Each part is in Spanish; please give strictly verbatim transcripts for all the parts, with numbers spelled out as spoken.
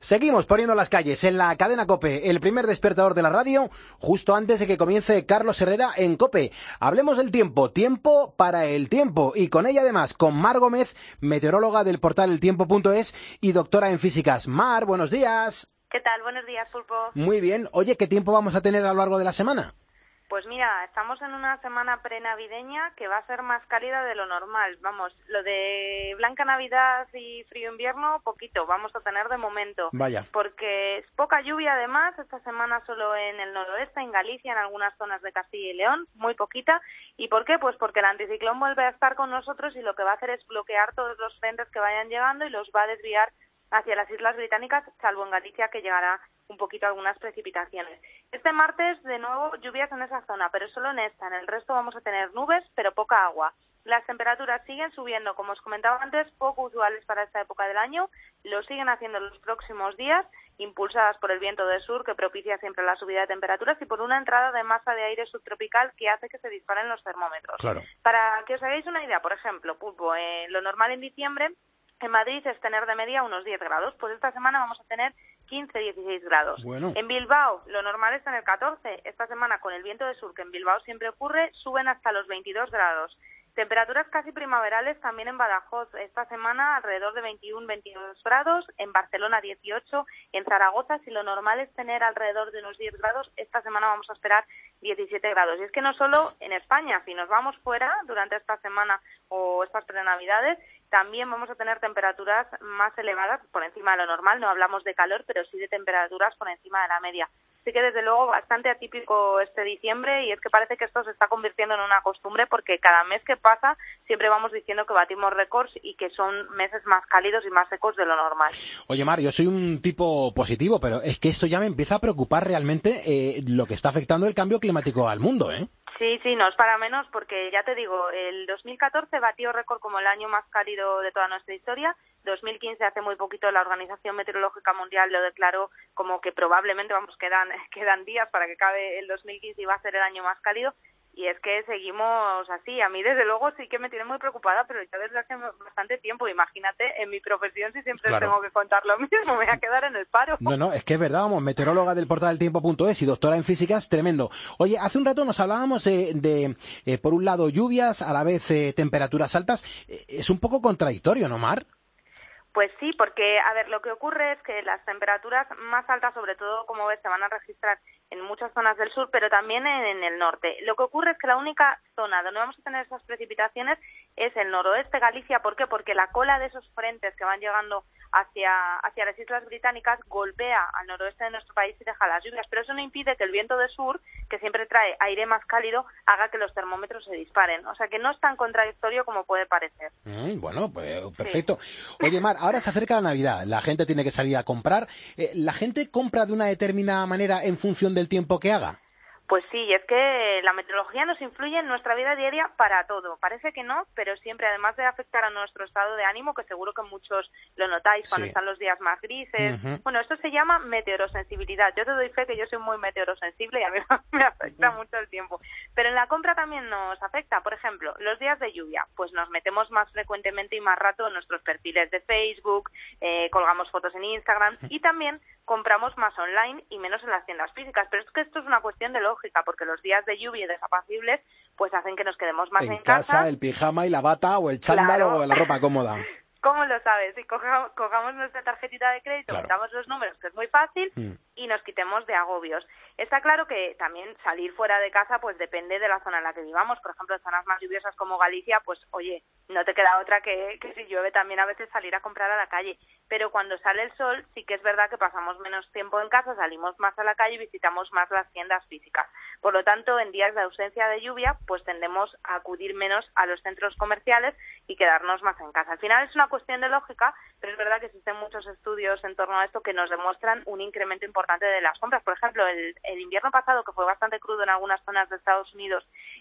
Seguimos poniendo las calles en la cadena COPE, el primer despertador de la radio, justo antes de que comience Carlos Herrera en COPE. Hablemos del tiempo, tiempo para el tiempo, y con ella además, con Mar Gómez, meteoróloga del portal el tiempo punto es y doctora en físicas. Mar, buenos días. ¿Qué tal? Buenos días, Pulpo. Muy bien. Oye, ¿qué tiempo vamos a tener a lo largo de la semana? Pues mira, estamos en una semana prenavideña que va a ser más cálida de lo normal. Vamos, lo de blanca Navidad y frío invierno, poquito, vamos a tener de momento. Vaya. Porque es poca lluvia además, esta semana solo en el noroeste, en Galicia, en algunas zonas de Castilla y León, muy poquita. ¿Y por qué? Pues porque el anticiclón vuelve a estar con nosotros y lo que va a hacer es bloquear todos los frentes que vayan llegando y los va a desviar hacia las Islas Británicas, salvo en Galicia, que llegará un poquito algunas precipitaciones. Este martes, de nuevo, lluvias en esa zona, pero solo en esta. En el resto vamos a tener nubes, pero poca agua. Las temperaturas siguen subiendo, como os comentaba antes, poco usuales para esta época del año. Lo siguen haciendo los próximos días, impulsadas por el viento del sur, que propicia siempre la subida de temperaturas, y por una entrada de masa de aire subtropical que hace que se disparen los termómetros. Claro. Para que os hagáis una idea, por ejemplo, Pulpo, eh, lo normal en diciembre en Madrid es tener de media unos diez grados, pues esta semana vamos a tener quince, dieciséis grados. Bueno. En Bilbao lo normal es tener catorce, esta semana con el viento del sur, que en Bilbao siempre ocurre, suben hasta los veintidós grados. Temperaturas casi primaverales también en Badajoz, esta semana alrededor de veintiuno, veintidós grados, en Barcelona dieciocho, en Zaragoza, si lo normal es tener alrededor de unos diez grados, esta semana vamos a esperar diecisiete grados. Y es que no solo en España, si nos vamos fuera durante esta semana o estas prenavidades, también vamos a tener temperaturas más elevadas por encima de lo normal, no hablamos de calor, pero sí de temperaturas por encima de la media. Así que desde luego bastante atípico este diciembre y es que parece que esto se está convirtiendo en una costumbre porque cada mes que pasa siempre vamos diciendo que batimos récords y que son meses más cálidos y más secos de lo normal. Oye, Mar, yo soy un tipo positivo, pero es que esto ya me empieza a preocupar realmente eh, lo que está afectando el cambio climático al mundo, ¿eh? Sí, sí, no es para menos porque ya te digo, el dos mil catorce batió récord como el año más cálido de toda nuestra historia. dos mil quince, hace muy poquito, la Organización Meteorológica Mundial lo declaró como que probablemente, vamos, quedan quedan días para que acabe el dos mil quince y va a ser el año más cálido. Y es que seguimos así. A mí, desde luego, sí que me tiene muy preocupada, pero ya desde hace bastante tiempo. Imagínate, en mi profesión, si siempre Claro. tengo que contar lo mismo, me voy a quedar en el paro. No, no, es que es verdad, vamos, meteoróloga del portal el tiempo punto es y doctora en físicas, tremendo. Oye, hace un rato nos hablábamos eh, de, eh, por un lado, lluvias, a la vez eh, temperaturas altas. Eh, es un poco contradictorio, ¿no, Mar? Pues sí, porque, a ver, lo que ocurre es que las temperaturas más altas, sobre todo, como ves, se van a registrar en muchas zonas del sur, pero también en, en el norte. Lo que ocurre es que la única zona donde vamos a tener esas precipitaciones es el noroeste Galicia. ¿Por qué? Porque la cola de esos frentes que van llegando hacia, hacia las Islas Británicas golpea al noroeste de nuestro país y deja las lluvias, pero eso no impide que el viento del sur, que siempre trae aire más cálido, haga que los termómetros se disparen. O sea que no es tan contradictorio como puede parecer. Mm, bueno, pues perfecto. Sí. Oye, Mar, ahora se acerca la Navidad, la gente tiene que salir a comprar. Eh, ¿La gente compra de una determinada manera en función del tiempo que haga? Pues sí, es que la meteorología nos influye en nuestra vida diaria para todo. Parece que no, pero siempre, además de afectar a nuestro estado de ánimo, que seguro que muchos lo notáis cuando sí. están los días más grises. Uh-huh. Bueno, esto se llama meteorosensibilidad. Yo te doy fe que yo soy muy meteorosensible y a mí me afecta uh-huh. mucho el tiempo. Pero en la compra también nos afecta. Por ejemplo, los días de lluvia, pues nos metemos más frecuentemente y más rato en nuestros perfiles de Facebook, eh, colgamos fotos en Instagram uh-huh. y también compramos más online y menos en las tiendas físicas. Pero es que esto es una cuestión de lógica, porque los días de lluvia y desapacibles pues hacen que nos quedemos más en, en casa. En casa, el pijama y la bata, o el chándal, claro. o la ropa cómoda. ¿Cómo lo sabes? Si cojamos, cojamos nuestra tarjetita de crédito, claro. metamos los números, que es muy fácil, mm. y nos quitemos de agobios. Está claro que también salir fuera de casa pues depende de la zona en la que vivamos. Por ejemplo, en zonas más lluviosas como Galicia, pues oye, no te queda otra que, que si llueve también a veces salir a comprar a la calle. Pero cuando sale el sol, sí que es verdad que pasamos menos tiempo en casa, salimos más a la calle y visitamos más las tiendas físicas. Por lo tanto, en días de ausencia de lluvia, pues tendemos a acudir menos a los centros comerciales y quedarnos más en casa. Al final es una cuestión de lógica, pero es verdad que existen muchos estudios en torno a esto que nos demuestran un incremento importante de las compras. Por ejemplo, el, el invierno pasado, que fue bastante crudo en algunas zonas de Estados Unidos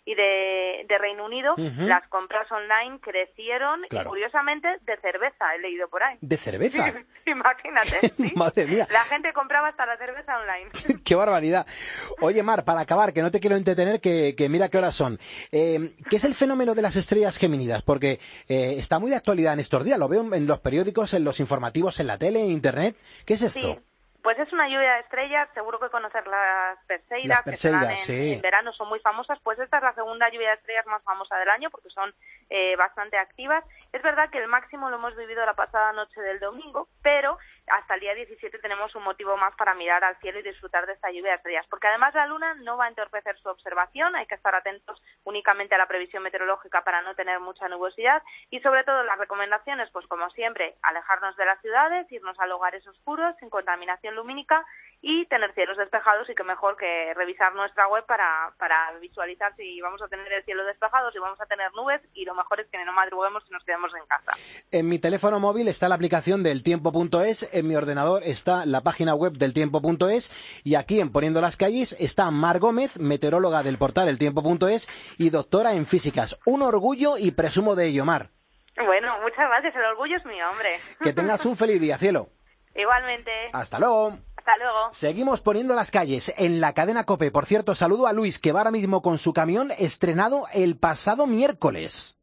y de, de Reino Unido, uh-huh. las compras online crecieron, claro. y curiosamente de cerveza, he leído por ahí. ¿De cerveza? Imagínate, ¿sí? Madre mía. La gente compraba hasta la cerveza online. ¡Qué barbaridad! Oye, Mar, para acabar, que no te quiero entretener, que, que mira qué horas son. Eh, ¿Qué es el fenómeno de las estrellas geminidas? Porque eh, está muy de actualidad en estos días. Lo veo en los periódicos, en los informativos, en la tele, en internet. ¿Qué es esto? Sí. Pues es una lluvia de estrellas, seguro que conocer las Perseidas, las Perseidas, que se dan en, sí. en verano, son muy famosas. Pues esta es la segunda lluvia de estrellas más famosa del año, porque son eh, bastante activas. Es verdad que el máximo lo hemos vivido la pasada noche del domingo, pero hasta el día diecisiete tenemos un motivo más para mirar al cielo y disfrutar de esta lluvia de estrellas, porque además la luna no va a entorpecer su observación, hay que estar atentos únicamente a la previsión meteorológica para no tener mucha nubosidad, y sobre todo las recomendaciones, pues como siempre, alejarnos de las ciudades, irnos a lugares oscuros, sin contaminación lumínica, y tener cielos despejados, y que mejor que revisar nuestra web para, para visualizar si vamos a tener el cielo despejado, si vamos a tener nubes, y lo mejor es que no madruguemos y nos quedemos en casa. En mi teléfono móvil está la aplicación del tiempo punto es, en mi ordenador está la página web del tiempo punto es, y aquí en Poniendo las Calles está Mar Gómez, meteoróloga del portal el tiempo punto es y doctora en físicas. Un orgullo y presumo de ello, Mar. Bueno, muchas gracias, el orgullo es mío, hombre. Que tengas un feliz día, cielo. Igualmente. Hasta luego. Hasta luego. Seguimos Poniendo las Calles en la cadena COPE. Por cierto, saludo a Luis, que va ahora mismo con su camión estrenado el pasado miércoles.